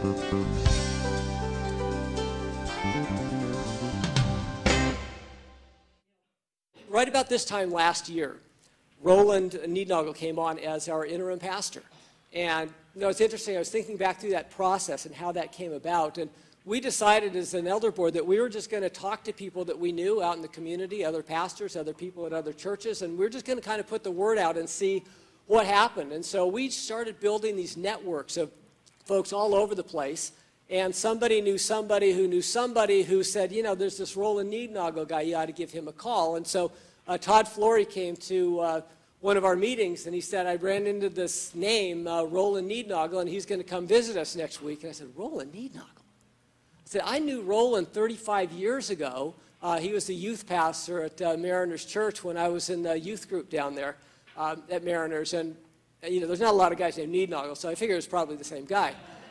Right about this time last year, Roland Niednagel came on as our interim pastor. And it's interesting, I was thinking back through that process and how that came about. And we decided as an elder board that we were just going to talk to people that we knew out in the community, other pastors, other people at other churches, and we were just going to kind of put the word out and see what happened. And so we started building these networks of folks all over the place. And somebody knew somebody who said, there's this Roland Niednagel guy, you ought to give him a call. And so Todd Flory came to one of our meetings, and he said, I ran into this name, Roland Niednagel, and he's going to come visit us next week. And I said, Roland Niednagel? I said, I knew Roland 35 years ago. He was the youth pastor at Mariners Church when I was in the youth group down there at Mariners. And, there's not a lot of guys named Niednagel, so I figured it was probably the same guy.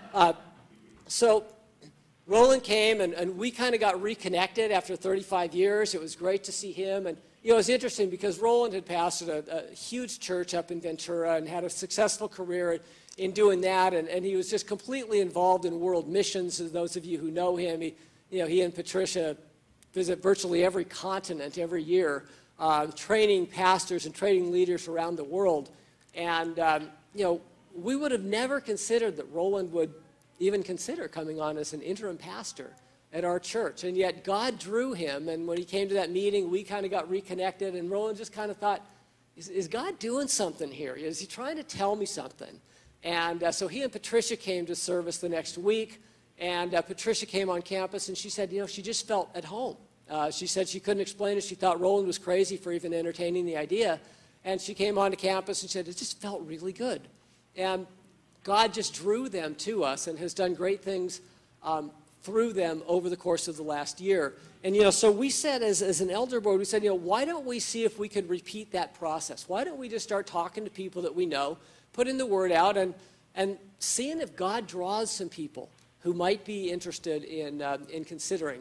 So Roland came, and we kind of got reconnected after 35 years. It was great to see him. And, it was interesting because Roland had pastored a huge church up in Ventura and had a successful career in doing that. And he was just completely involved in world missions. As those of you who know him, he and Patricia visit virtually every continent every year, training pastors and training leaders around the world. And, we would have never considered that Roland would even consider coming on as an interim pastor at our church. And yet God drew him, and when he came to that meeting, we kind of got reconnected, and Roland just kind of thought, is God doing something here? Is he trying to tell me something? And so he and Patricia came to service the next week, and Patricia came on campus, and she said, she just felt at home. She said she couldn't explain it. She thought Roland was crazy for even entertaining the idea. And she came onto campus and said, it just felt really good. And God just drew them to us and has done great things through them over the course of the last year. And, so we said as an elder board, we said, why don't we see if we could repeat that process? Why don't we just start talking to people that we know, putting the word out, and seeing if God draws some people who might be interested in considering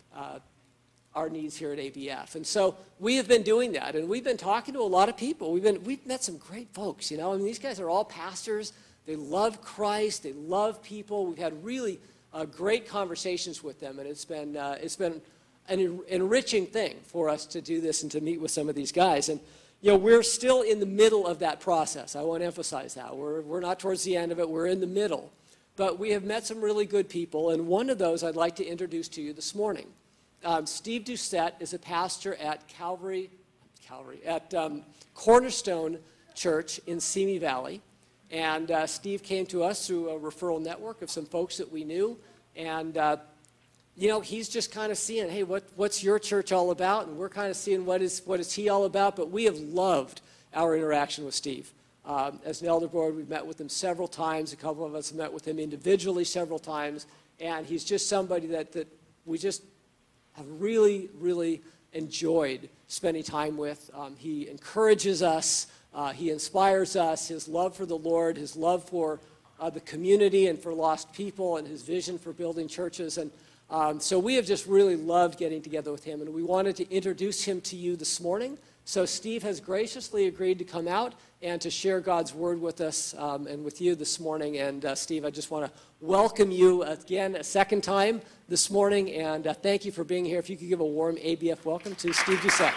our needs here at ABF. And so we have been doing that, and we've been talking to a lot of people. We've met some great folks, these guys are all pastors. They love Christ. They love people. We've had really great conversations with them, and it's been an enriching thing for us to do this and to meet with some of these guys. And we're still in the middle of that process. I want to emphasize that we're not towards the end of it. We're in the middle, but we have met some really good people, and one of those I'd like to introduce to you this morning. Steve Doucette is a pastor at Cornerstone Church in Simi Valley. And Steve came to us through a referral network of some folks that we knew. And, he's just kind of seeing, hey, what's your church all about? And we're kind of seeing what is he all about. But we have loved our interaction with Steve. As an elder board, we've met with him several times. A couple of us have met with him individually several times. And he's just somebody that we just have really, really enjoyed spending time with. He encourages us. He inspires us, his love for the Lord, his love for the community and for lost people, and his vision for building churches. And so we have just really loved getting together with him, and we wanted to introduce him to you this morning. So Steve has graciously agreed to come out and to share God's word with us and with you this morning. And Steve, I just want to welcome you again a second time this morning, and thank you for being here. If you could give a warm ABF welcome to Steve Doucette.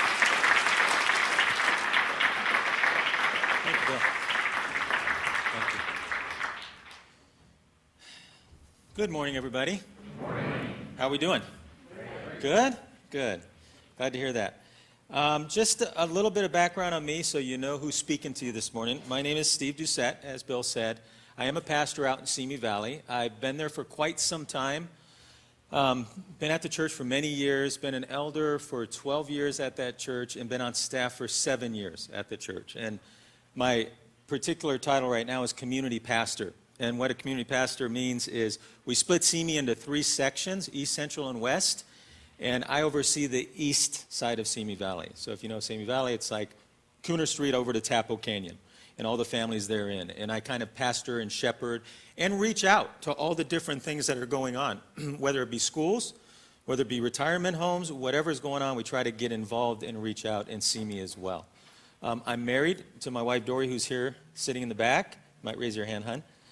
Good morning, everybody. Good morning. How are we doing? Good? Good. Glad to hear that. Just a little bit of background on me so you know who's speaking to you this morning. My name is Steve Doucette, as Bill said. I am a pastor out in Simi Valley. I've been there for quite some time. Been at the church for many years, been an elder for 12 years at that church, and been on staff for 7 years at the church. And my particular title right now is community pastor. And what a community pastor means is we split Simi into 3 sections, East, Central, and West. And I oversee the east side of Simi Valley. So if you know Simi Valley, it's like Cooner Street over to Tapo Canyon and all the families therein. And I kind of pastor and shepherd and reach out to all the different things that are going on, whether it be schools, whether it be retirement homes, whatever's going on, we try to get involved and reach out in Simi as well. I'm married to my wife, Dory, who's here sitting in the back. You might raise your hand, hon.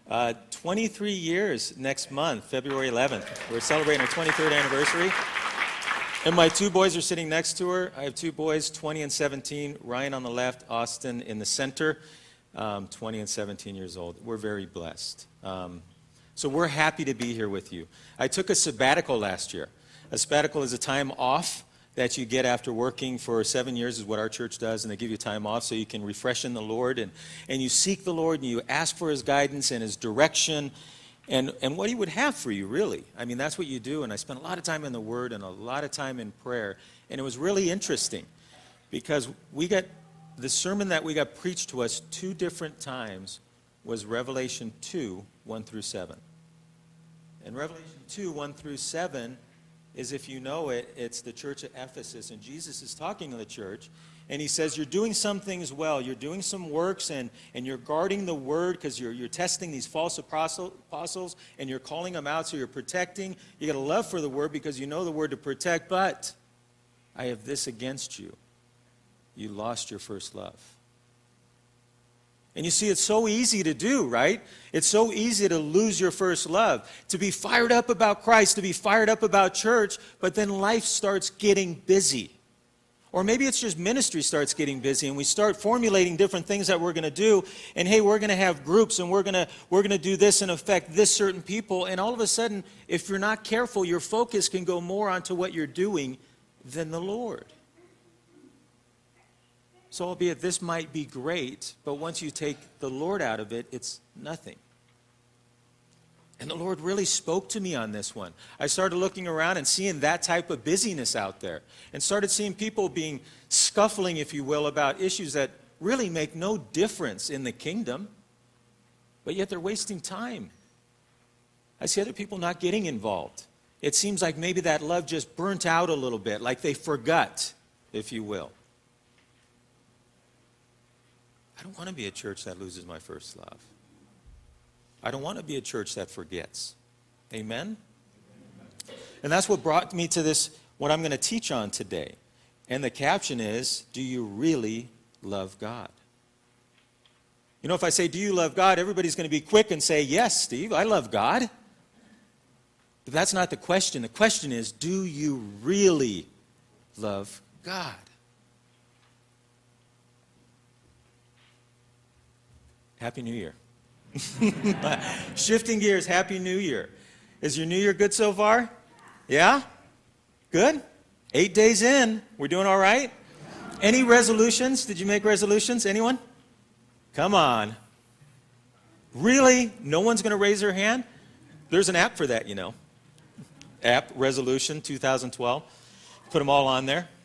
23 years next month, February 11th. We're celebrating our 23rd anniversary. And my two boys are sitting next to her. I have two boys, 20 and 17. Ryan on the left, Austin in the center, 20 and 17 years old. We're very blessed. So we're happy to be here with you. I took a sabbatical last year. A sabbatical is a time off that you get after working for 7 years, is what our church does, and they give you time off so you can refresh in the Lord, and you seek the Lord, and you ask for His guidance and His direction, and what He would have for you, really. I mean, that's what you do, and I spent a lot of time in the Word and a lot of time in prayer, and it was really interesting, because the sermon that we got preached to us 2 different times was Revelation 2, 1 through 7. And Revelation 2, 1 through 7 is, if you know it, it's the church of Ephesus. And Jesus is talking to the church, and He says, you're doing some things well. You're doing some works, and you're guarding the word, because you're testing these false apostles, and you're calling them out, so you're protecting. You got a love for the word because you know the word to protect. But I have this against you. You lost your first love. And you see, it's so easy to do, right? It's so easy to lose your first love, to be fired up about Christ, to be fired up about church, but then life starts getting busy. Or maybe it's just ministry starts getting busy, and we start formulating different things that we're going to do, and hey, we're going to have groups, and we're going to do this and affect this certain people, and all of a sudden, if you're not careful, your focus can go more onto what you're doing than the Lord. So albeit this might be great, but once you take the Lord out of it, it's nothing. And the Lord really spoke to me on this one. I started looking around and seeing that type of busyness out there, and started seeing people being scuffling, if you will, about issues that really make no difference in the kingdom, but yet they're wasting time. I see other people not getting involved. It seems like maybe that love just burnt out a little bit, like they forgot, if you will. I don't want to be a church that loses my first love. I don't want to be a church that forgets. Amen? And that's what brought me to this, what I'm going to teach on today. And the caption is, do you really love God? You know, if I say, do you love God, everybody's going to be quick and say, yes, Steve, I love God. But that's not the question. The question is, do you really love God? Happy New Year. Shifting gears, Happy New Year. Is your New Year good so far? Yeah? Good? 8 days in. We're doing all right? Any resolutions? Did you make resolutions? Anyone? Come on. Really? No one's going to raise their hand? There's an app for that, you know. App, Resolution 2012. Put them all on there.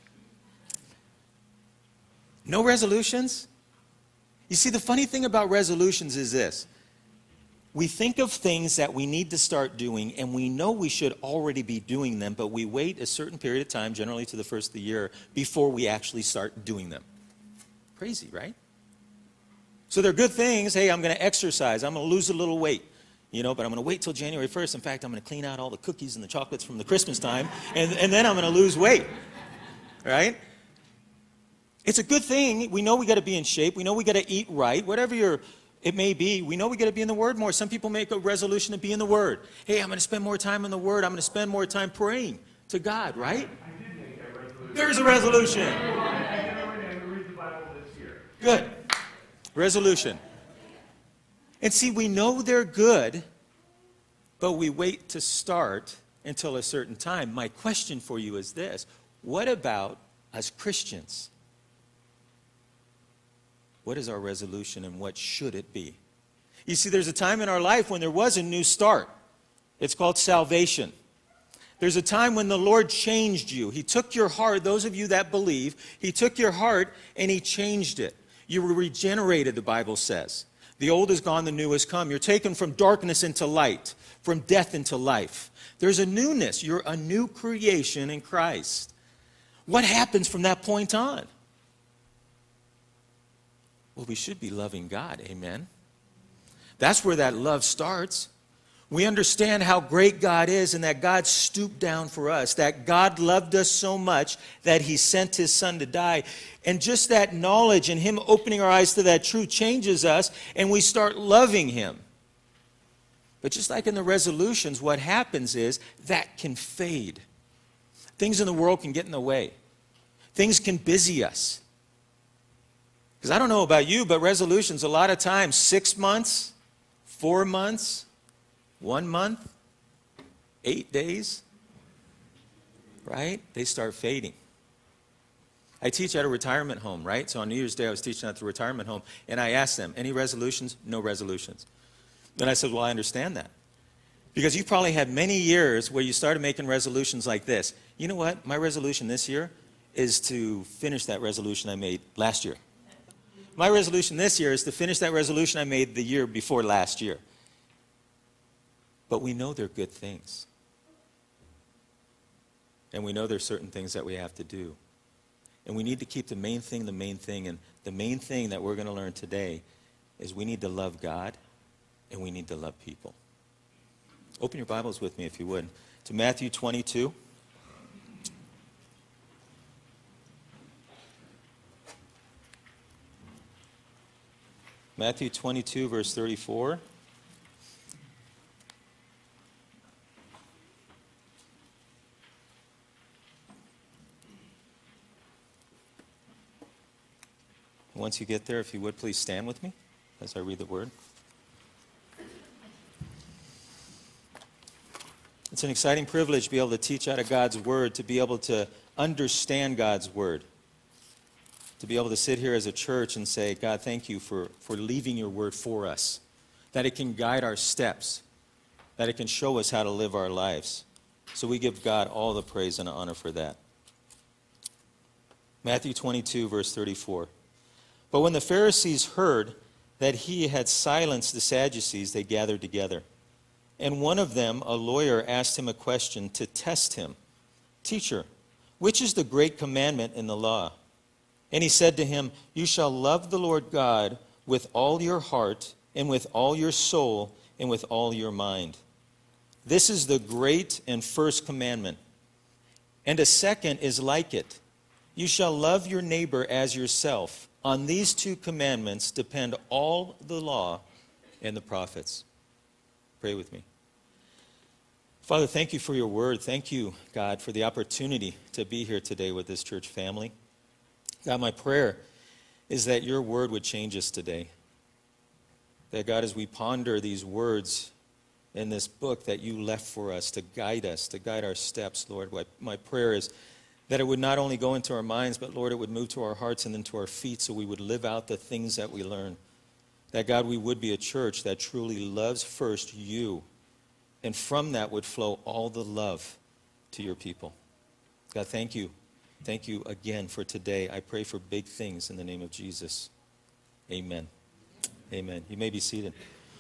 No resolutions? You see, the funny thing about resolutions is this. We think of things that we need to start doing, and we know we should already be doing them, but we wait a certain period of time, generally to the first of the year, before we actually start doing them. Crazy, right? So they're good things. Hey, I'm going to exercise. I'm going to lose a little weight, you know, but I'm going to wait till January 1st. In fact, I'm going to clean out all the cookies and the chocolates from the Christmas time, and then I'm going to lose weight, right? It's a good thing. We know we got to be in shape. We know we got to eat right. Whatever it may be, we know we got to be in the Word more. Some people make a resolution to be in the Word. Hey, I'm going to spend more time in the Word. I'm going to spend more time praying to God, right? I did make that resolution. There's a resolution. I'm going to read the Bible this year. Good. Resolution. And see, we know they're good, but we wait to start until a certain time. My question for you is this. What about us Christians? What is our resolution, and what should it be? You see, there's a time in our life when there was a new start. It's called salvation. There's a time when the Lord changed you. He took your heart, those of you that believe, He took your heart and He changed it. You were regenerated, the Bible says. The old is gone, the new has come. You're taken from darkness into light, from death into life. There's a newness. You're a new creation in Christ. What happens from that point on? Well, we should be loving God, amen? That's where that love starts. We understand how great God is, and that God stooped down for us, that God loved us so much that He sent His Son to die. And just that knowledge and Him opening our eyes to that truth changes us, and we start loving Him. But just like in the resolutions, what happens is that can fade. Things in the world can get in the way. Things can busy us. Because I don't know about you, but resolutions, a lot of times, 6 months, 4 months, 1 month, 8 days, right? They start fading. I teach at a retirement home, right? So on New Year's Day, I was teaching at the retirement home, and I asked them, any resolutions? No resolutions. Then I said, well, I understand that. Because you probably had many years where you started making resolutions like this. You know what? My resolution this year is to finish that resolution I made last year. My resolution this year is to finish that resolution I made the year before last year. But we know they're good things. And we know there's certain things that we have to do. And we need to keep the main thing the main thing. And the main thing that we're going to learn today is we need to love God and we need to love people. Open your Bibles with me, if you would, to Matthew 22. Matthew 22, verse 34. Once you get there, if you would, please stand with me as I read the word. It's an exciting privilege to be able to teach out of God's word, to be able to understand God's word, to be able to sit here as a church and say, God, thank you for leaving your word for us, that it can guide our steps, that it can show us how to live our lives. So we give God all the praise and honor for that. Matthew 22, verse 34. But when the Pharisees heard that he had silenced the Sadducees, they gathered together. And one of them, a lawyer, asked him a question to test him. Teacher, which is the great commandment in the law? And he said to him, you shall love the Lord God with all your heart and with all your soul and with all your mind. This is the great and first commandment. And a second is like it. You shall love your neighbor as yourself. On these two commandments depend all the law and the prophets. Pray with me. Father, thank you for your word. Thank you, God, for the opportunity to be here today with this church family. God, my prayer is that your word would change us today. That, God, as we ponder these words in this book that you left for us to guide our steps, Lord, my prayer is that it would not only go into our minds, but, Lord, it would move to our hearts and then to our feet so we would live out the things that we learn. That, God, we would be a church that truly loves first you, and from that would flow all the love to your people. God, thank you. Thank you again for today. I pray for big things in the name of Jesus. Amen. Amen. You may be seated.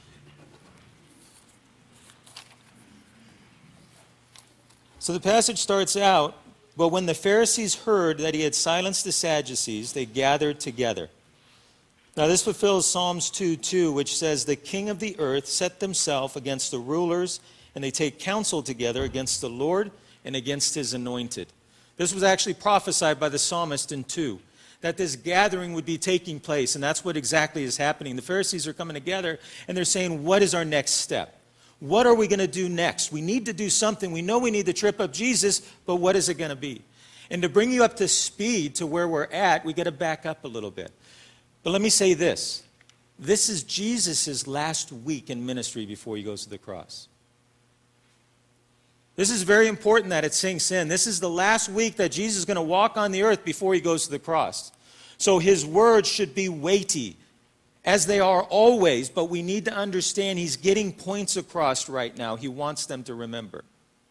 So the passage starts out, but when the Pharisees heard that he had silenced the Sadducees, they gathered together. Now this fulfills Psalms 2:2, which says, the king of the earth set themselves against the rulers, and they take counsel together against the Lord and against his anointed. This was actually prophesied by the psalmist in 2, that this gathering would be taking place, and that's what exactly is happening. The Pharisees are coming together, and they're saying, what is our next step? What are we going to do next? We need to do something. We know we need to trip up Jesus, but what is it going to be? And to bring you up to speed to where we're at, we got to back up a little bit. But let me say this. This is Jesus' last week in ministry before he goes to the cross. This is very important that it sinks in. This is the last week that Jesus is going to walk on the earth before he goes to the cross. So his words should be weighty, as they are always, but we need to understand he's getting points across right now. He wants them to remember.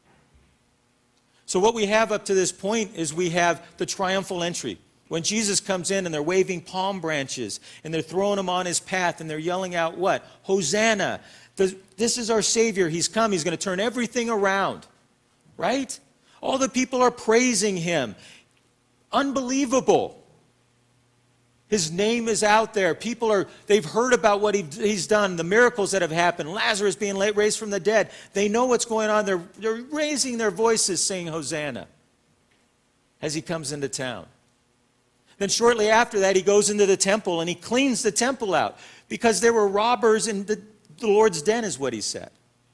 So what we have up to this point is we have the triumphal entry. When Jesus comes in and they're waving palm branches and they're throwing him on his path and they're yelling out what? Hosanna. This is our Savior. He's come. He's going to turn everything around. Right? All the people are praising him. Unbelievable. His name is out there. They've heard about what he's done, the miracles that have happened, Lazarus being raised from the dead. They know what's going on. They're raising their voices saying Hosanna as he comes into town. Then shortly after that, he goes into the temple and he cleans the temple out because there were robbers in the Lord's den, is what he said.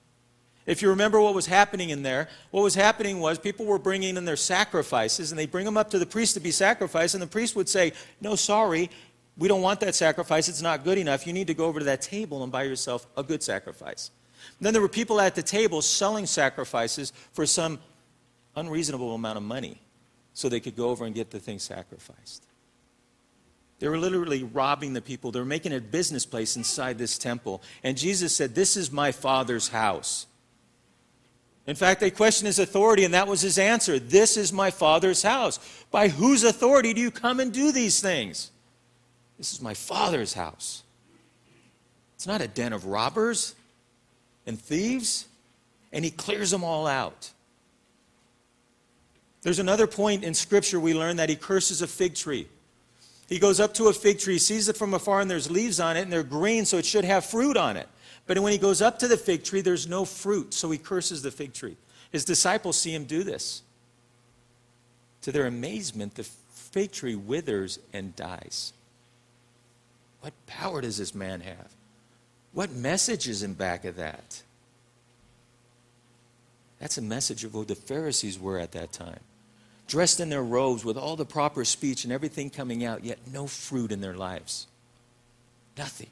If you remember what was happening in there, what was happening was people were bringing in their sacrifices, and they bring them up to the priest to be sacrificed, and the priest would say, no, sorry, we don't want that sacrifice. It's not good enough. You need to go over to that table and buy yourself a good sacrifice. And then there were people at the table selling sacrifices for some unreasonable amount of money so they could go over and get the thing sacrificed. They were literally robbing the people. They were making a business place inside this temple. And Jesus said, this is my Father's house. In fact, they questioned his authority, and that was his answer. This is my Father's house. By whose authority do you come and do these things? This is my Father's house. It's not a den of robbers and thieves. And he clears them all out. There's another point in Scripture we learn that he curses a fig tree. He goes up to a fig tree, sees it from afar, and there's leaves on it, and they're green, so it should have fruit on it. But when he goes up to the fig tree, there's no fruit, so he curses the fig tree. His disciples see him do this. To their amazement, the fig tree withers and dies. What power does this man have? What message is in back of that? That's a message of who the Pharisees were at that time. Dressed in their robes with all the proper speech and everything coming out, yet no fruit in their lives. Nothing.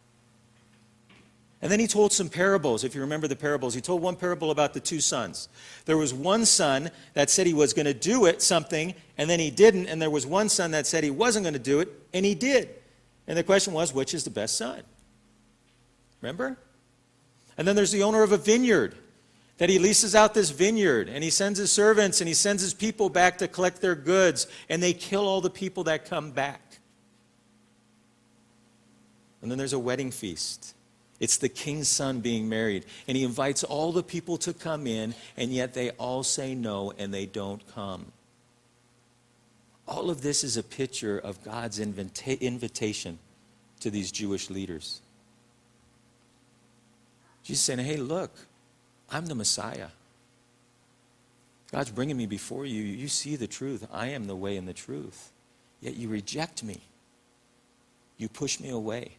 And then he told some parables, if you remember the parables. He told one parable about the two sons. There was one son that said he was going to do something, and then he didn't. And there was one son that said he wasn't going to do it, and he did. And the question was, which is the best son? Remember? And then there's the owner of a vineyard, that he leases out this vineyard, and he sends his servants, and he sends his people back to collect their goods, and they kill all the people that come back. And then there's a wedding feast. It's the king's son being married, and he invites all the people to come in, and yet they all say no, and they don't come. All of this is a picture of God's invitation to these Jewish leaders. Jesus saying, hey, look, I'm the Messiah. God's bringing me before you. You see the truth. I am the way and the truth. Yet you reject me. You push me away.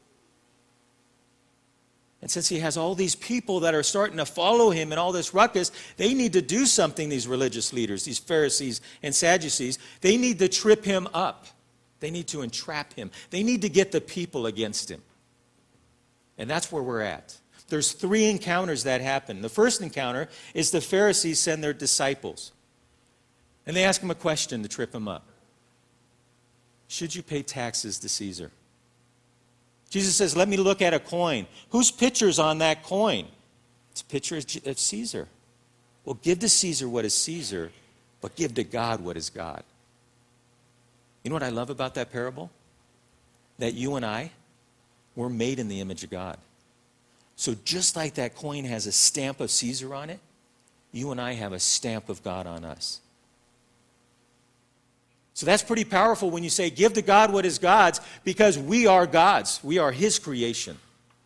And since he has all these people that are starting to follow him in all this ruckus, they need to do something, these religious leaders, these Pharisees and Sadducees. They need to trip him up. They need to entrap him. They need to get the people against him. And that's where we're at. There's 3 encounters that happen. The first encounter is the Pharisees send their disciples. And they ask him a question to trip him up. Should you pay taxes to Caesar? Jesus says, let me look at a coin. Whose picture's on that coin? It's a picture of Caesar. Well, give to Caesar what is Caesar, but give to God what is God. You know what I love about that parable? That you and I, we're made in the image of God. So just like that coin has a stamp of Caesar on it, you and I have a stamp of God on us. So that's pretty powerful when you say, give to God what is God's, because we are God's. We are his creation.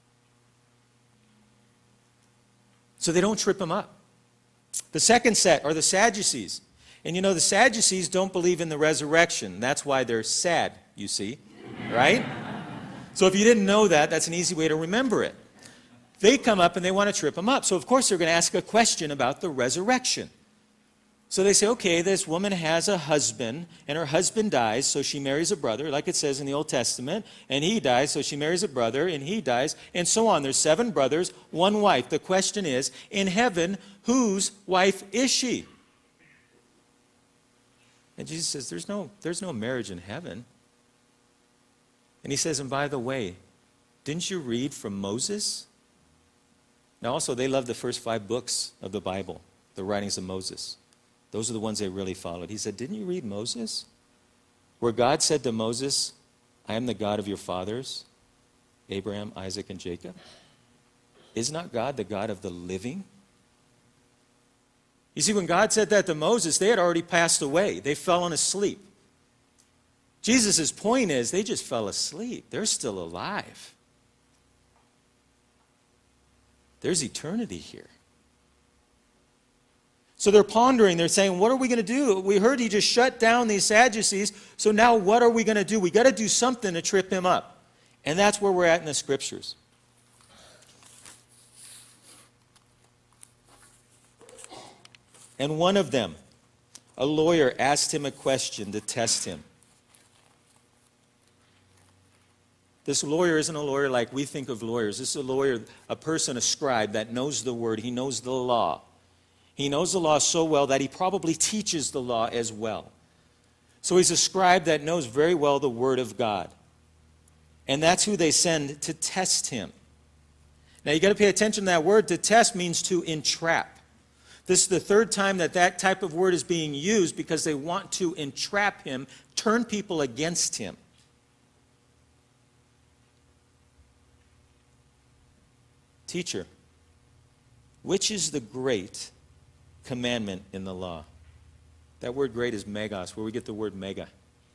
So they don't trip him up. The second set are the Sadducees. And you know, the Sadducees don't believe in the resurrection. That's why they're sad, you see, right? So if you didn't know that, that's an easy way to remember it. They come up and they want to trip him up. So of course they're going to ask a question about the resurrection. So they say, okay, this woman has a husband, and her husband dies, so she marries a brother, like it says in the Old Testament, and he dies, so she marries a brother, and he dies, and so on. There's 7 brothers, 1 wife. The question is, in heaven, whose wife is she? And Jesus says, there's no marriage in heaven. And he says, and by the way, didn't you read from Moses? Now also, they love the first 5 books of the Bible, the writings of Moses. Those are the ones they really followed. He said, didn't you read Moses? Where God said to Moses, I am the God of your fathers, Abraham, Isaac, and Jacob. Is not God the God of the living? You see, when God said that to Moses, they had already passed away. They fell asleep. Jesus' point is, they just fell asleep. They're still alive. There's eternity here. So they're pondering, they're saying, what are we going to do? We heard he just shut down these Sadducees, so now what are we going to do? We got to do something to trip him up. And that's where we're at in the Scriptures. And one of them, a lawyer, asked him a question to test him. This lawyer isn't a lawyer like we think of lawyers. This is a lawyer, a person, a scribe that knows the word. He knows the law. He knows the law so well that he probably teaches the law as well. So he's a scribe that knows very well the word of God. And that's who they send to test him. Now you got to pay attention to that word. To test means to entrap. This is the third time that that type of word is being used because they want to entrap him, turn people against him. Teacher, which is the great commandment in the law? That word great is megos, where we get the word mega.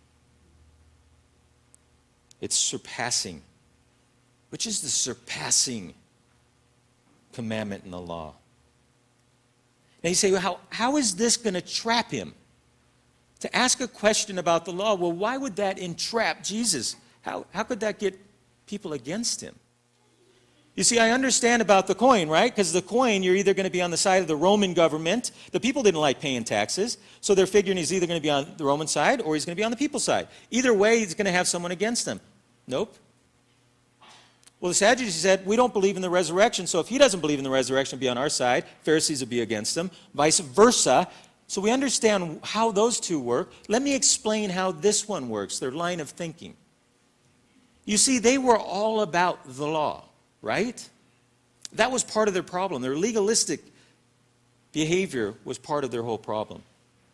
It's surpassing. Which is the surpassing commandment in the law? Now you say, well, how is this going to trap him? To ask a question about the law, well, why would that entrap Jesus? How could that get people against him? You see, I understand about the coin, right? Because the coin, you're either going to be on the side of the Roman government. The people didn't like paying taxes, so they're figuring he's either going to be on the Roman side or he's going to be on the people's side. Either way, he's going to have someone against him. Nope. Well, the Sadducees said, we don't believe in the resurrection, so if he doesn't believe in the resurrection, be on our side. Pharisees will be against him, vice versa. So we understand how those two work. Let me explain how this one works, their line of thinking. You see, they were all about the law. Right? That was part of their problem. Their legalistic behavior was part of their whole problem.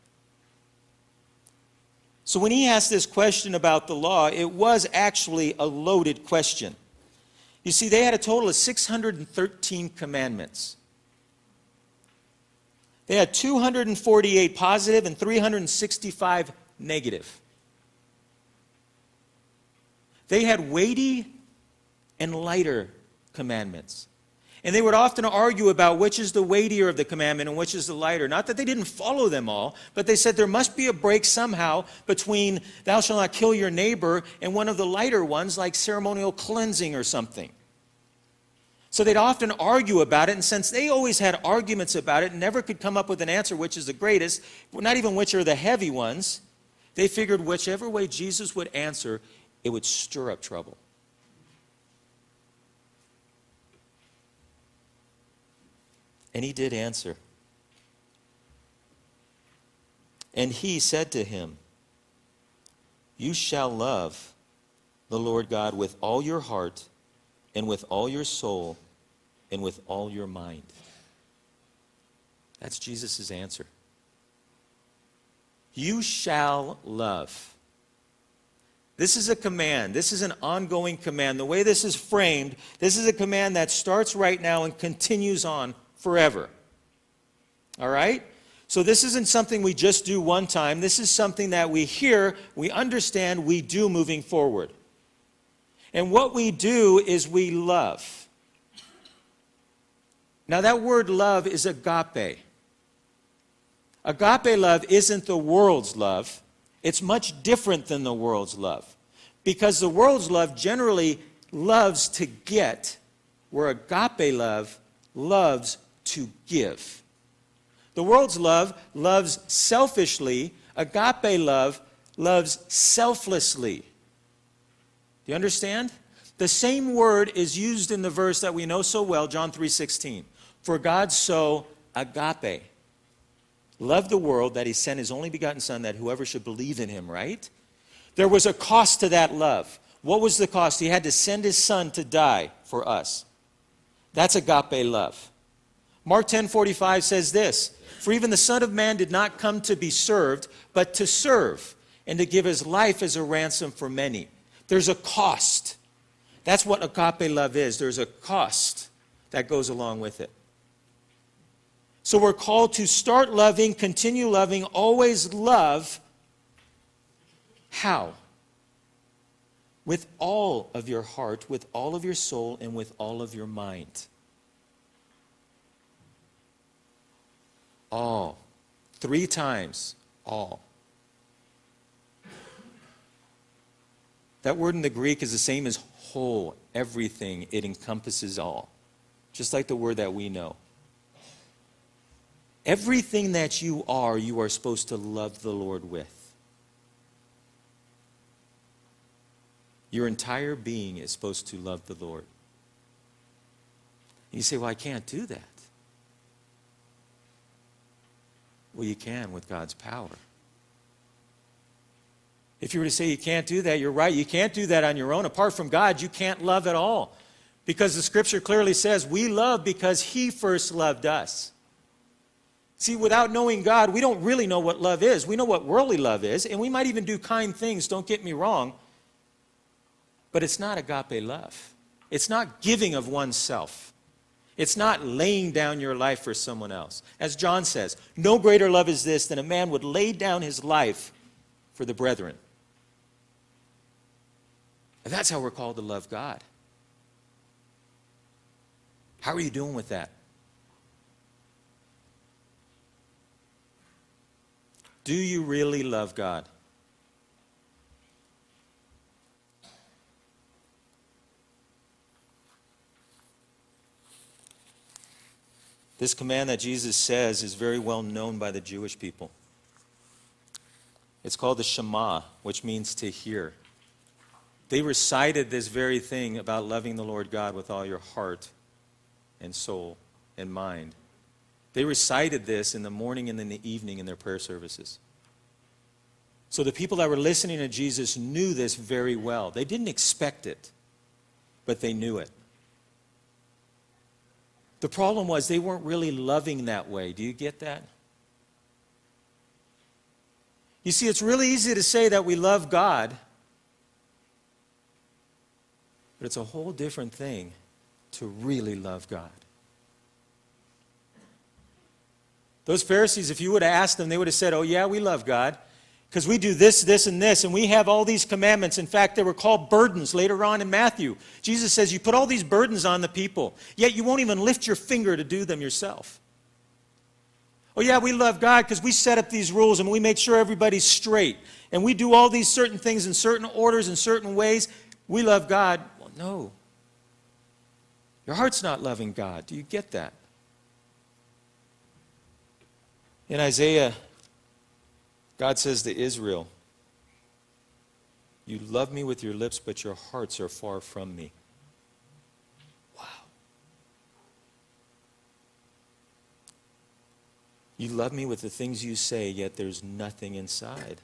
So when he asked this question about the law, it was actually a loaded question. You see, they had a total of 613 commandments. They had 248 positive and 365 negative. They had weighty and lighter commandments. And they would often argue about which is the weightier of the commandment and which is the lighter. Not that they didn't follow them all, but they said there must be a break somehow between thou shalt not kill your neighbor and one of the lighter ones like ceremonial cleansing or something. So they'd often argue about it, and since they always had arguments about it and never could come up with an answer which is the greatest, not even which are the heavy ones, they figured whichever way Jesus would answer, it would stir up trouble. And he did answer. And he said to him, you shall love the Lord God with all your heart and with all your soul and with all your mind. That's Jesus' answer. You shall love. This is a command. This is an ongoing command. The way this is framed, this is a command that starts right now and continues on forever. All right? So this isn't something we just do one time. This is something that we hear, we understand, we do moving forward. And what we do is we love. Now that word love is agape. Agape love isn't the world's love. It's much different than the world's love. Because the world's love generally loves to get, where agape love loves to give. The world's love loves selfishly. Agape love loves selflessly. Do you understand? The same word is used in the verse that we know so well, John 3:16. For God so agape loved the world that he sent his only begotten Son, that whoever should believe in him, right? There was a cost to that love. What was the cost? He had to send his Son to die for us. That's agape love. Mark 10:45 says this, for even the Son of Man did not come to be served, but to serve, and to give his life as a ransom for many. There's a cost. That's what agape love is. There's a cost that goes along with it. So we're called to start loving, continue loving, always love. How? With all of your heart, with all of your soul, and with all of your mind. All. 3 times. All. That word in the Greek is the same as whole, everything. It encompasses all. Just like the word that we know. Everything that you are supposed to love the Lord with. Your entire being is supposed to love the Lord. And you say, well, I can't do that. Well, you can with God's power. If you were to say you can't do that, you're right. You can't do that on your own. Apart from God, you can't love at all. Because the Scripture clearly says we love because He first loved us. See, without knowing God, we don't really know what love is. We know what worldly love is, and we might even do kind things, don't get me wrong. But it's not agape love. It's not giving of oneself. It's not laying down your life for someone else. As John says, no greater love is this than a man would lay down his life for the brethren. And that's how we're called to love God. How are you doing with that? Do you really love God? This command that Jesus says is very well known by the Jewish people. It's called the Shema, which means to hear. They recited this very thing about loving the Lord God with all your heart and soul and mind. They recited this in the morning and in the evening in their prayer services. So the people that were listening to Jesus knew this very well. They didn't expect it, but they knew it. The problem was they weren't really loving that way. Do you get that? You see, it's really easy to say that we love God, but it's a whole different thing to really love God. Those Pharisees, if you would have asked them, they would have said, oh yeah, we love God, because we do this, this, and this, and we have all these commandments. In fact, they were called burdens later on in Matthew. Jesus says, you put all these burdens on the people, yet you won't even lift your finger to do them yourself. Oh yeah, we love God because we set up these rules and we make sure everybody's straight. And we do all these certain things in certain orders, in certain ways. We love God. Well, no. Your heart's not loving God. Do you get that? In Isaiah, God says to Israel, you love me with your lips, but your hearts are far from me. Wow. You love me with the things you say, yet there's nothing inside.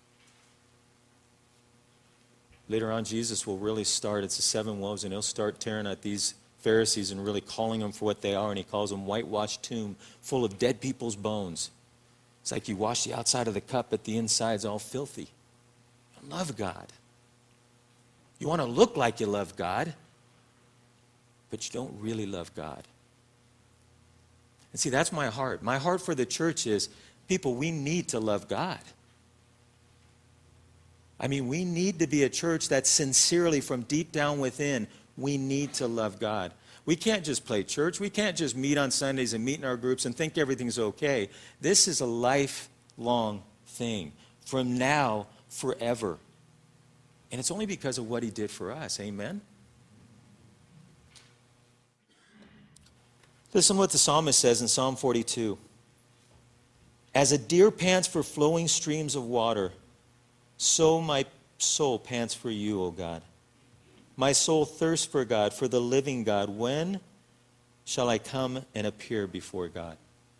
Later on, Jesus will really start, it's the 7 woes, and he'll start tearing at these Pharisees and really calling them for what they are, and he calls them whitewashed tomb full of dead people's bones. It's like you wash the outside of the cup, but the inside's all filthy. You love God. You want to look like you love God, but you don't really love God. And see, that's my heart. My heart for the church is, people, we need to love God. I mean, we need to be a church that sincerely, from deep down within, we need to love God. We can't just play church. We can't just meet on Sundays and meet in our groups and think everything's okay. This is a lifelong thing. From now, forever. And it's only because of what he did for us. Amen? Listen to what the psalmist says in Psalm 42. As a deer pants for flowing streams of water, so my soul pants for you, O God. My soul thirsts for God, for the living God. When shall I come and appear before God?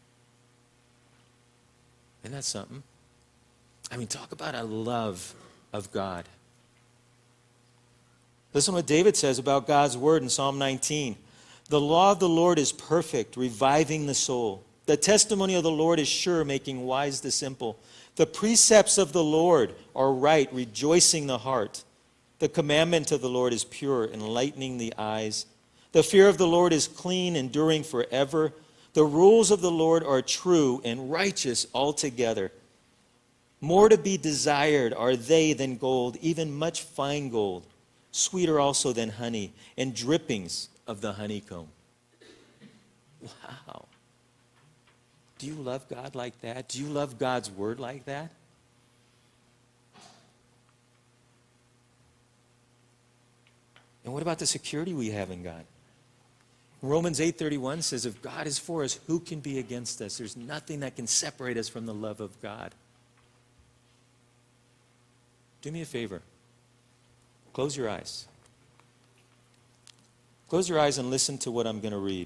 Isn't that something? I mean, talk about a love of God. Listen to what David says about God's word in Psalm 19. The law of the Lord is perfect, reviving the soul. The testimony of the Lord is sure, making wise the simple. The precepts of the Lord are right, rejoicing the heart. The commandment of the Lord is pure, enlightening the eyes. The fear of the Lord is clean, enduring forever. The rules of the Lord are true and righteous altogether. More to be desired are they than gold, even much fine gold, sweeter also than honey, and drippings of the honeycomb. Wow. Do you love God like that? Do you love God's word like that? And what about the security we have in God? Romans 8:31 says, if God is for us, who can be against us? There's nothing that can separate us from the love of God. Do me a favor. Close your eyes. Close your eyes and listen to what I'm going to read.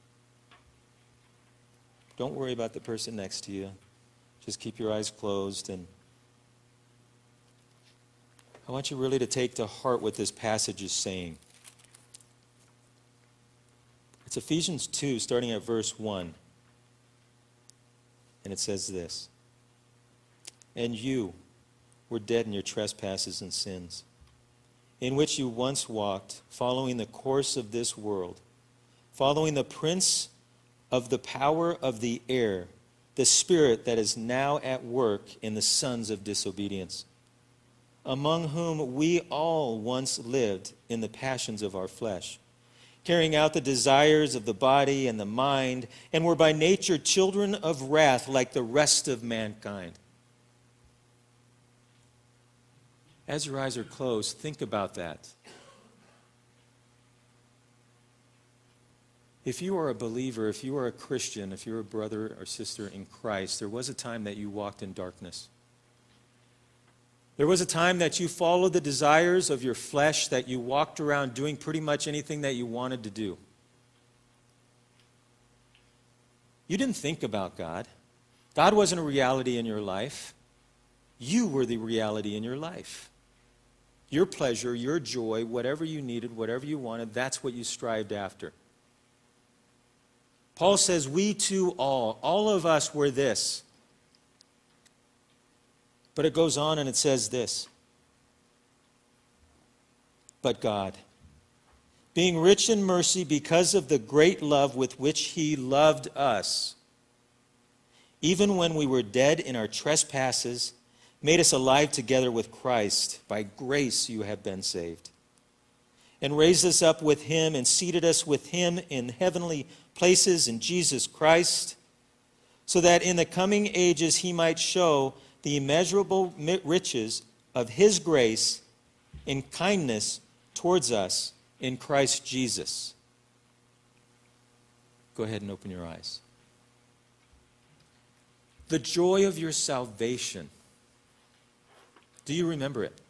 Don't worry about the person next to you. Just keep your eyes closed, and I want you really to take to heart what this passage is saying. It's Ephesians 2, starting at verse 1. And it says this, and you were dead in your trespasses and sins, in which you once walked, following the course of this world, following the prince of the power of the air, the spirit that is now at work in the sons of disobedience, among whom we all once lived in the passions of our flesh, carrying out the desires of the body and the mind, and were by nature children of wrath like the rest of mankind. As your eyes are closed, think about that. If you are a believer, if you are a Christian, if you're a brother or sister in Christ, there was a time that you walked in darkness. There was a time that you followed the desires of your flesh, that you walked around doing pretty much anything that you wanted to do. You didn't think about God. God wasn't a reality in your life. You were the reality in your life. Your pleasure, your joy, whatever you needed, whatever you wanted, that's what you strived after. Paul says, we too all of us were this. But it goes on and it says this. But God, being rich in mercy because of the great love with which he loved us, even when we were dead in our trespasses, made us alive together with Christ. By grace you have been saved. And raised us up with him and seated us with him in heavenly places in Jesus Christ, so that in the coming ages he might show the immeasurable riches of his grace in kindness towards us in Christ Jesus. Go ahead and open your eyes. The joy of your salvation. Do you remember it?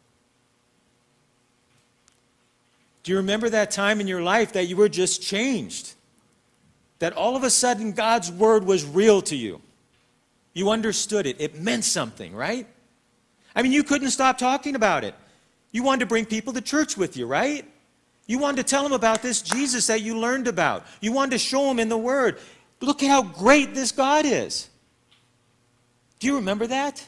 Do you remember that time in your life that you were just changed? That all of a sudden God's word was real to you. You understood it. It meant something, right? I mean, you couldn't stop talking about it. You wanted to bring people to church with you, right? You wanted to tell them about this Jesus that you learned about. You wanted to show them in the word. Look how great this God is. Do you remember that?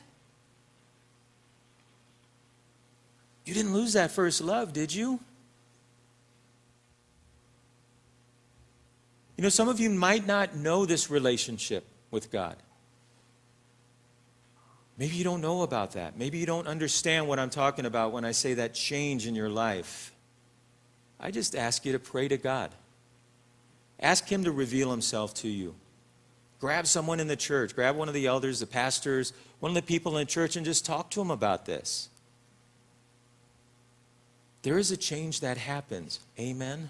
You didn't lose that first love, did you? You know, some of you might not know this relationship with God. Maybe you don't know about that. Maybe you don't understand what I'm talking about when I say that change in your life. I just ask you to pray to God. Ask him to reveal himself to you. Grab someone in the church. Grab one of the elders, the pastors, one of the people in the church, and just talk to them about this. There is a change that happens. Amen?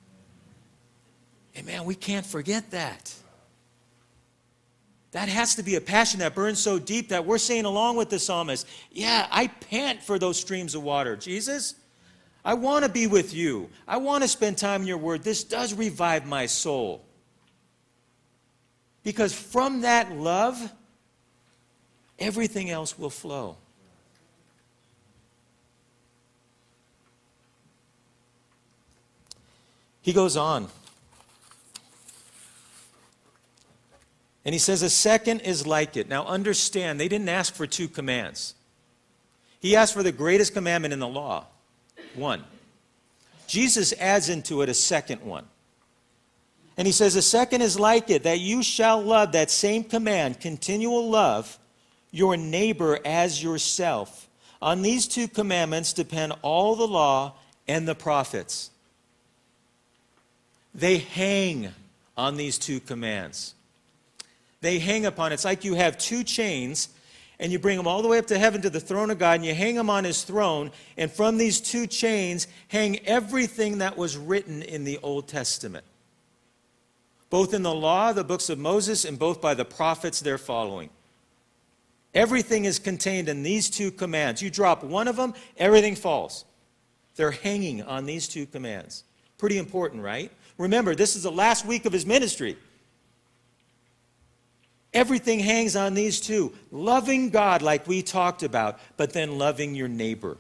Amen. We can't forget that. That has to be a passion that burns so deep that we're saying along with the psalmist, yeah, I pant for those streams of water. Jesus, I want to be with you. I want to spend time in your word. This does revive my soul. Because from that love, everything else will flow. He goes on. And he says, a second is like it. Now understand, they didn't ask for 2 commands. He asked for the greatest commandment in the law, 1. Jesus adds into it a second one. And he says, a second is like it, that you shall love, that same command, continual love, your neighbor as yourself. On these 2 commandments depend all the law and the prophets. They hang on these 2 commands. They hang upon it. It's like you have 2 chains, and you bring them all the way up to heaven to the throne of God, and you hang them on his throne, and from these 2 chains hang everything that was written in the Old Testament. both in the law, the books of Moses, and both by the prophets they're following. Everything is contained in these two commands. You drop one of them, everything falls. They're hanging on these two commands. Pretty important, right? Remember, this is the last week of his ministry. Everything hangs on these two. Loving God like we talked about, but then loving your neighbor.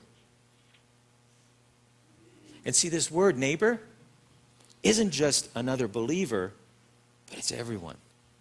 And see, this word neighbor isn't just another believer, but it's everyone.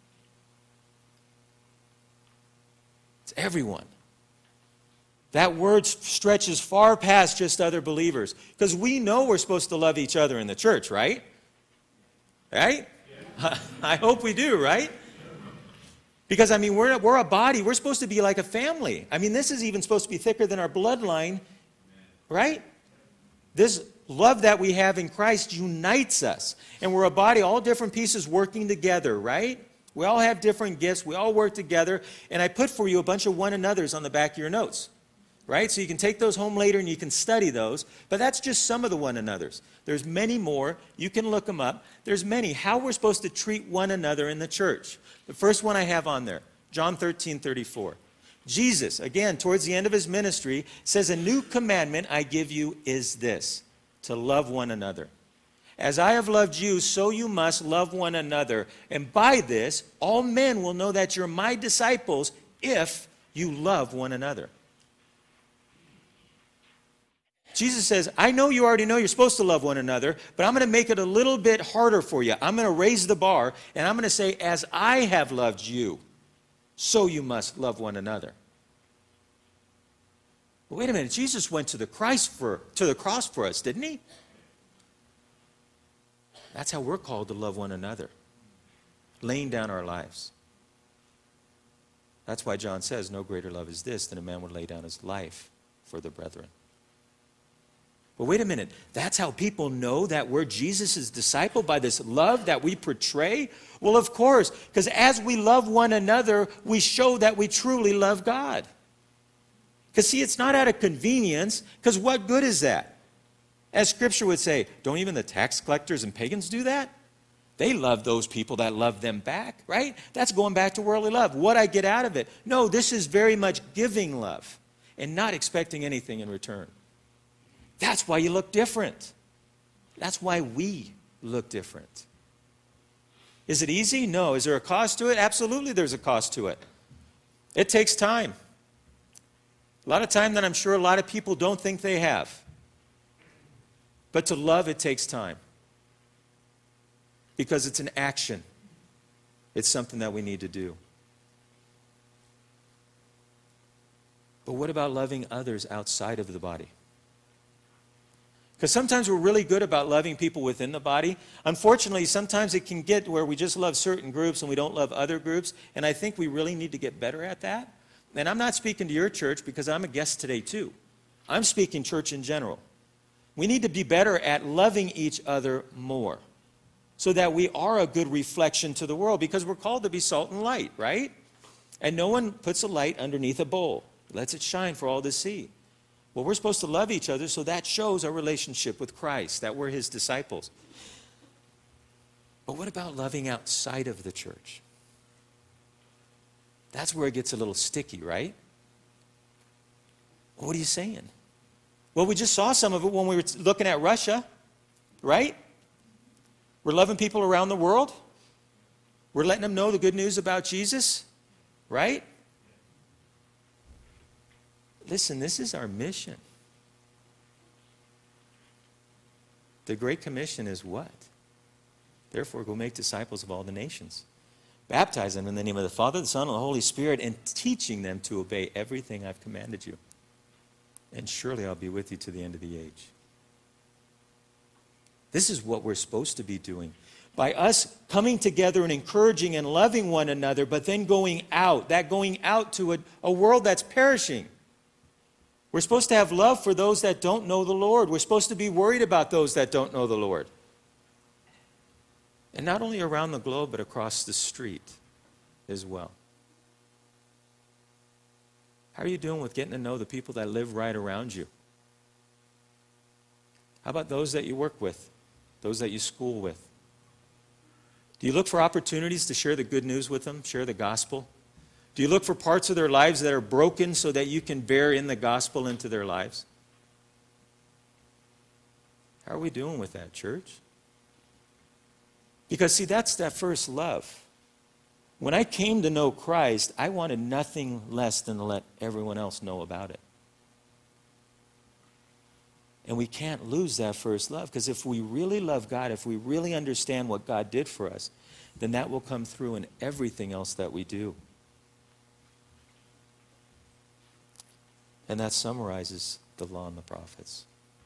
It's everyone. That word stretches far past just other believers. Because we know we're supposed to love each other in the church, right? Right? Yeah. I hope we do, right? Because, I mean, we're a body. We're supposed to be like a family. I mean, this is even supposed to be thicker than our bloodline, right? This love that we have in Christ unites us. And we're a body, all different pieces working together, right? We all have different gifts. We all work together. And I put for you a bunch of one another's on the back of your notes, right? So you can take those home later and you can study those. But that's just some of the one another's. There's many more. You can look them up. There's many. How we're supposed to treat one another in the church. The first one I have on there, John 13:34. Jesus, again, towards the end of his ministry, says, "A new commandment I give you is this, to love one another. As I have loved you, so you must love one another. And by this, all men will know that you're my disciples if you love one another." Jesus says, I know you already know you're supposed to love one another, but I'm going to make it a little bit harder for you. I'm going to raise the bar, and I'm going to say, as I have loved you, so you must love one another. But wait a minute, Jesus went to the cross for us, didn't he? That's how we're called to love one another, laying down our lives. That's why John says, no greater love is this than a man would lay down his life for the brethren. But wait a minute, that's how people know that we're Jesus' disciple, by this love that we portray? Well, of course, because as we love one another, we show that we truly love God. Because see, it's not out of convenience, because what good is that? As Scripture would say, don't even the tax collectors and pagans do that? They love those people that love them back, right? That's going back to worldly love. What I get out of it? No, this is very much giving love and not expecting anything in return. That's why you look different. That's why we look different. Is it easy? No. Is there a cost to it? Absolutely there's a cost to it. It takes time. A lot of time that I'm sure a lot of people don't think they have. But to love, it takes time. Because it's an action. It's something that we need to do. But what about loving others outside of the body? Because sometimes we're really good about loving people within the body. Unfortunately, sometimes it can get where we just love certain groups and we don't love other groups. And I think we really need to get better at that. And I'm not speaking to your church because I'm a guest today too. I'm speaking church in general. We need to be better at loving each other more so that we are a good reflection to the world, because we're called to be salt and light, right? And no one puts a light underneath a bowl. Lets it shine for all to see. Well, we're supposed to love each other, so that shows our relationship with Christ, that we're his disciples. But what about loving outside of the church? That's where it gets a little sticky, right? What are you saying? Well, we just saw some of it when we were looking at Russia, right? We're loving people around the world. We're letting them know the good news about Jesus, right? Listen, this is our mission. The Great Commission is what? Therefore, go make disciples of all the nations. Baptize them in the name of the Father, the Son, and the Holy Spirit, and teaching them to obey everything I've commanded you. And surely I'll be with you to the end of the age. This is what we're supposed to be doing. By us coming together and encouraging and loving one another, but then going out to a world that's perishing. We're supposed to have love for those that don't know the Lord. We're supposed to be worried about those that don't know the Lord. And not only around the globe, but across the street as well. How are you doing with getting to know the people that live right around you? How about those that you work with? Those that you school with? Do you look for opportunities to share the good news with them, share the gospel? Do you look for parts of their lives that are broken so that you can bear in the gospel into their lives? How are we doing with that, church? Because, see, that's that first love. When I came to know Christ, I wanted nothing less than to let everyone else know about it. And we can't lose that first love, because if we really love God, if we really understand what God did for us, then that will come through in everything else that we do. And that summarizes the law and the prophets.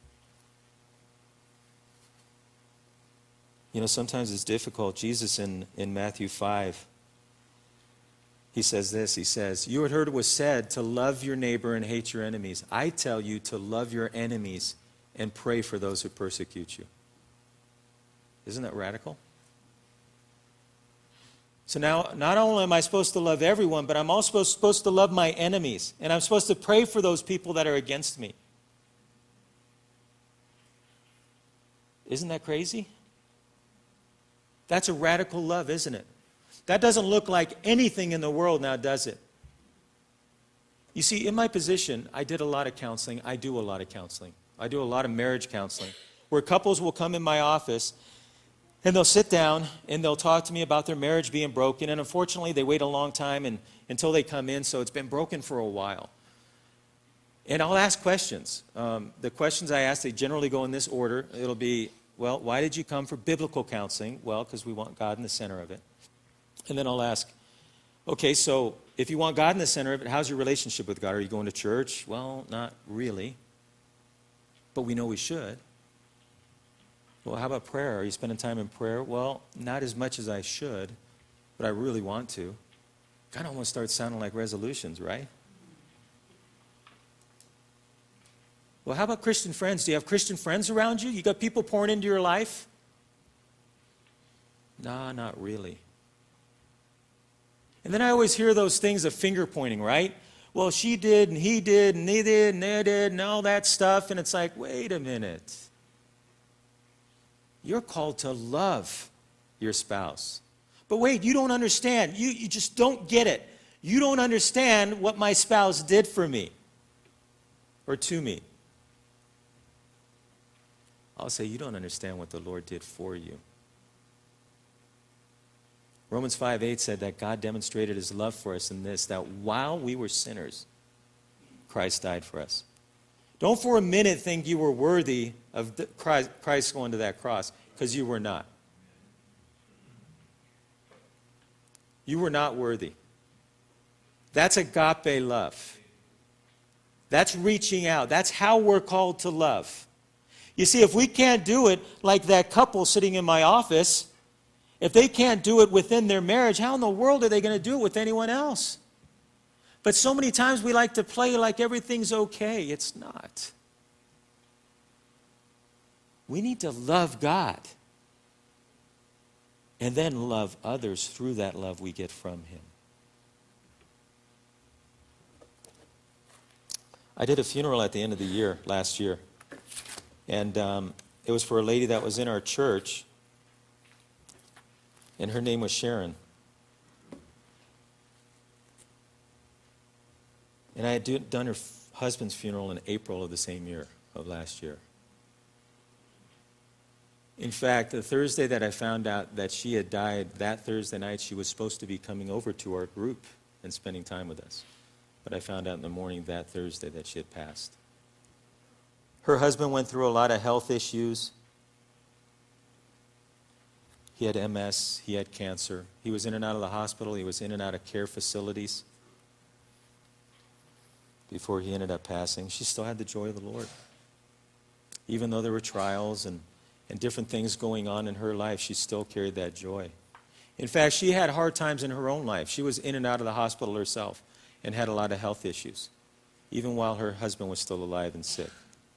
You know, sometimes it's difficult. Jesus in Matthew 5, he says this. He says, "You had heard it was said to love your neighbor and hate your enemies. I tell you to love your enemies and pray for those who persecute you." Isn't that radical? So now, not only am I supposed to love everyone, but I'm also supposed to love my enemies. And I'm supposed to pray for those people that are against me. Isn't that crazy? That's a radical love, isn't it? That doesn't look like anything in the world now, does it? You see, in my position, I did a lot of counseling. I do a lot of counseling. I do a lot of marriage counseling, where couples will come in my office and they'll sit down and they'll talk to me about their marriage being broken. And unfortunately, they wait a long time until they come in, so it's been broken for a while. And I'll ask questions. The questions I ask, they generally go in this order. It'll be, well, why did you come for biblical counseling? Well, because we want God in the center of it. And then I'll ask, okay, so if you want God in the center of it, how's your relationship with God? Are you going to church? Well, not really. But we know we should. Well, how about prayer? Are you spending time in prayer? Well, not as much as I should, but I really want to. Kind of almost starts sounding like resolutions, right? Well, how about Christian friends? Do you have Christian friends around you? You got people pouring into your life? Nah, not really. And then I always hear those things of finger pointing, right? Well, she did, and he did, and they did, and they did, and all that stuff. And it's like, wait a minute. You're called to love your spouse. But wait, you don't understand. You just don't get it. You don't understand what my spouse did for me or to me. I'll say, you don't understand what the Lord did for you. Romans 5:8 said that God demonstrated his love for us in this, that while we were sinners, Christ died for us. Don't for a minute think you were worthy of Christ going to that cross, because you were not. You were not worthy. That's agape love. That's reaching out. That's how we're called to love. You see, if we can't do it like that couple sitting in my office, if they can't do it within their marriage, how in the world are they going to do it with anyone else? But so many times we like to play like everything's okay. It's not. We need to love God and then love others through that love we get from him. I did a funeral at the end of the year, last year. And it was for a lady that was in our church. And her name was Sharon. And I had done her husband's funeral in April of the same year, of last year. In fact, the Thursday that I found out that she had died, that Thursday night, she was supposed to be coming over to our group and spending time with us. But I found out in the morning that Thursday that she had passed. Her husband went through a lot of health issues. He had MS, he had cancer. He was in and out of the hospital, he was in and out of care facilities before he ended up passing. She still had the joy of the Lord. Even though there were trials and different things going on in her life, she still carried that joy. In fact, she had hard times in her own life. She was in and out of the hospital herself and had a lot of health issues, even while her husband was still alive and sick.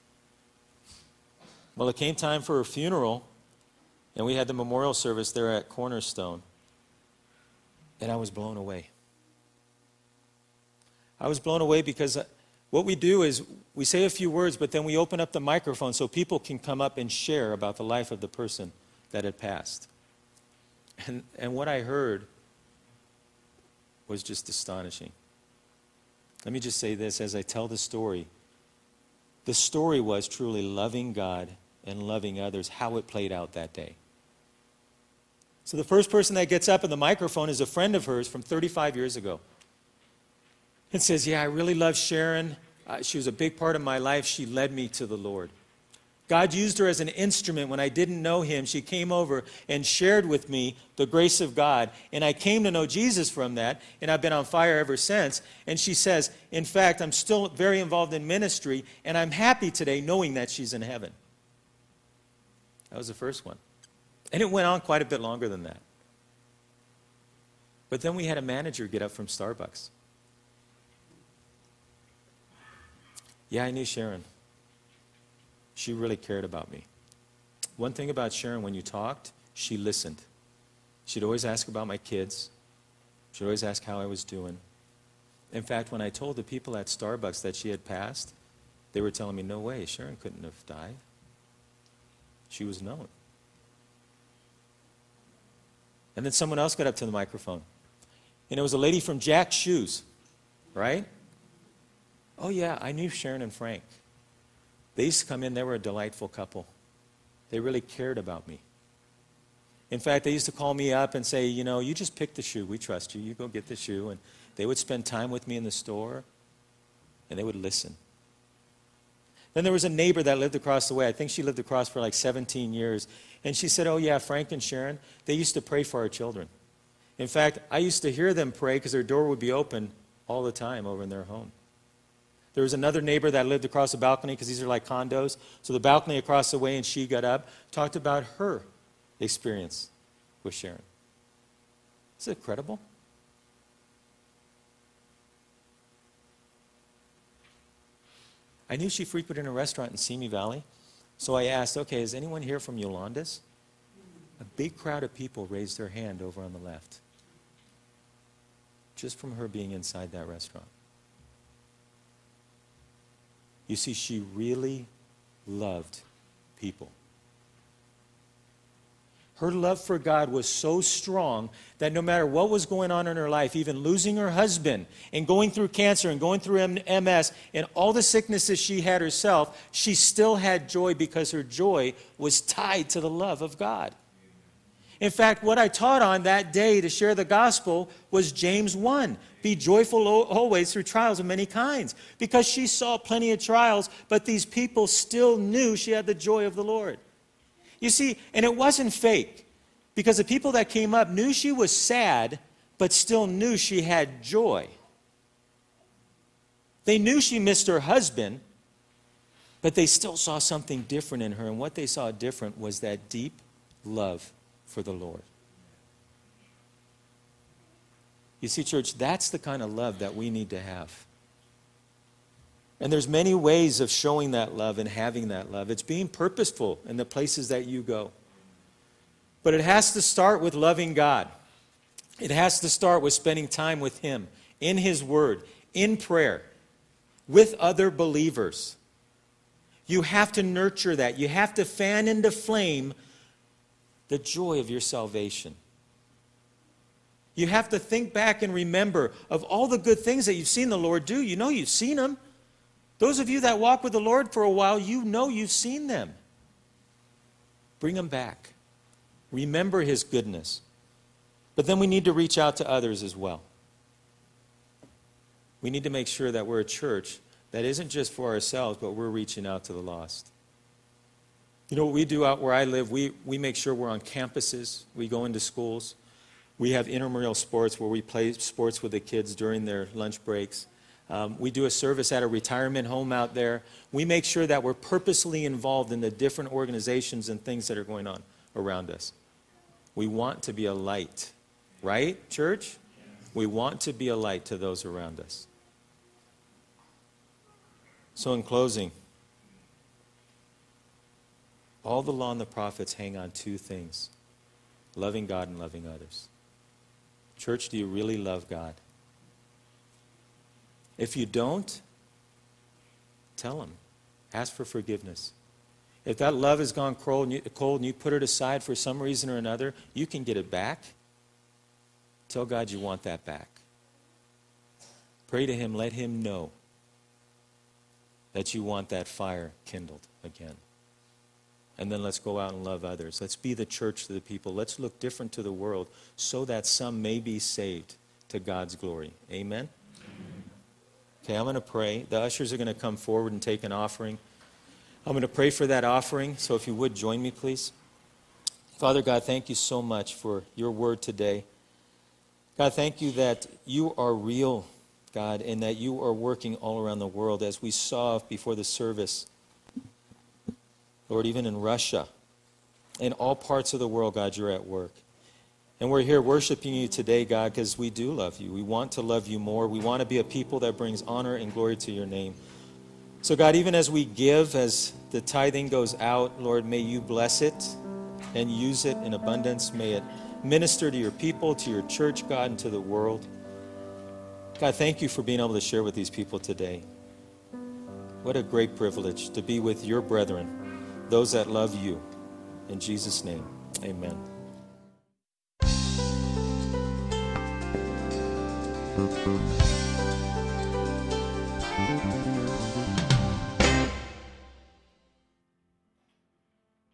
Well, it came time for her funeral, and we had the memorial service there at Cornerstone, and I was blown away. I was blown away because what we do is we say a few words, but then we open up the microphone so people can come up and share about the life of the person that had passed. And what I heard was just astonishing. Let me just say this as I tell the story. The story was truly loving God and loving others, how it played out that day. So the first person that gets up in the microphone is a friend of hers from 35 years ago. And says, yeah, I really love Sharon. She was a big part of my life. She led me to the Lord. God used her as an instrument when I didn't know him. She came over and shared with me the grace of God. And I came to know Jesus from that. And I've been on fire ever since. And she says, in fact, I'm still very involved in ministry. And I'm happy today knowing that she's in heaven. That was the first one. And it went on quite a bit longer than that. But then we had a manager get up from Starbucks. Yeah, I knew Sharon. She really cared about me. One thing about Sharon, when you talked, she listened. She'd always ask about my kids. She'd always ask how I was doing. In fact, when I told the people at Starbucks that she had passed, they were telling me, no way, Sharon couldn't have died. She was known. And then someone else got up to the microphone. And it was a lady from Jack's Shoes, right? Oh yeah, I knew Sharon and Frank. They used to come in, they were a delightful couple. They really cared about me. In fact, they used to call me up and say, you know, you just pick the shoe, we trust you, you go get the shoe. And they would spend time with me in the store, and they would listen. Then there was a neighbor that lived across the way. I think she lived across for like 17 years. And she said, oh yeah, Frank and Sharon, they used to pray for our children. In fact, I used to hear them pray because their door would be open all the time over in their home. There was another neighbor that lived across the balcony because these are like condos. So the balcony across the way, and she got up, talked about her experience with Sharon. Is it credible? I knew she frequented a restaurant in Simi Valley, so I asked, okay, is anyone here from Yolanda's? A big crowd of people raised their hand over on the left, just from her being inside that restaurant. You see, she really loved people. Her love for God was so strong that no matter what was going on in her life, even losing her husband and going through cancer and going through MS and all the sicknesses she had herself, she still had joy because her joy was tied to the love of God. In fact, what I taught on that day to share the gospel was James 1. Be joyful always through trials of many kinds. Because she saw plenty of trials, but these people still knew she had the joy of the Lord. You see, and it wasn't fake. Because the people that came up knew she was sad, but still knew she had joy. They knew she missed her husband, but they still saw something different in her. And what they saw different was that deep love for the Lord. You see, church, that's the kind of love that we need to have. And there's many ways of showing that love and having that love. It's being purposeful in the places that you go. But it has to start with loving God. It has to start with spending time with Him, in His Word, in prayer, with other believers. You have to nurture that. You have to fan into flame the joy of your salvation. You have to think back and remember of all the good things that you've seen the Lord do. You know you've seen them. Those of you that walk with the Lord for a while, you know you've seen them. Bring them back. Remember His goodness. But then we need to reach out to others as well. We need to make sure that we're a church that isn't just for ourselves, but we're reaching out to the lost. You know what we do out where I live? We make sure we're on campuses. We go into schools. We have intramural sports where we play sports with the kids during their lunch breaks. We do a service at a retirement home out there. We make sure that we're purposely involved in the different organizations and things that are going on around us. We want to be a light, right, church? We want to be a light to those around us. So in closing, all the law and the prophets hang on two things: loving God and loving others. Church, do you really love God? If you don't, tell Him. Ask for forgiveness. If that love has gone cold and you put it aside for some reason or another, you can get it back. Tell God you want that back. Pray to him, let him know that you want that fire kindled again. And then let's go out and love others. Let's be the church to the people. Let's look different to the world so that some may be saved to God's glory. Amen? Okay, I'm going to pray. The ushers are going to come forward and take an offering. I'm going to pray for that offering, so if you would join me, please. Father God, thank you so much for your word today. God, thank you that you are real, God, and that you are working all around the world, as we saw before the service. Lord, even in Russia, in all parts of the world, God, you're at work. And we're here worshiping you today, God, because we do love you. We want to love you more. We want to be a people that brings honor and glory to your name. So, God, even as we give, as the tithing goes out, Lord, may you bless it and use it in abundance. May it minister to your people, to your church, God, and to the world. God, thank you for being able to share with these people today. What a great privilege to be with your brethren, those that love you. In Jesus' name, amen.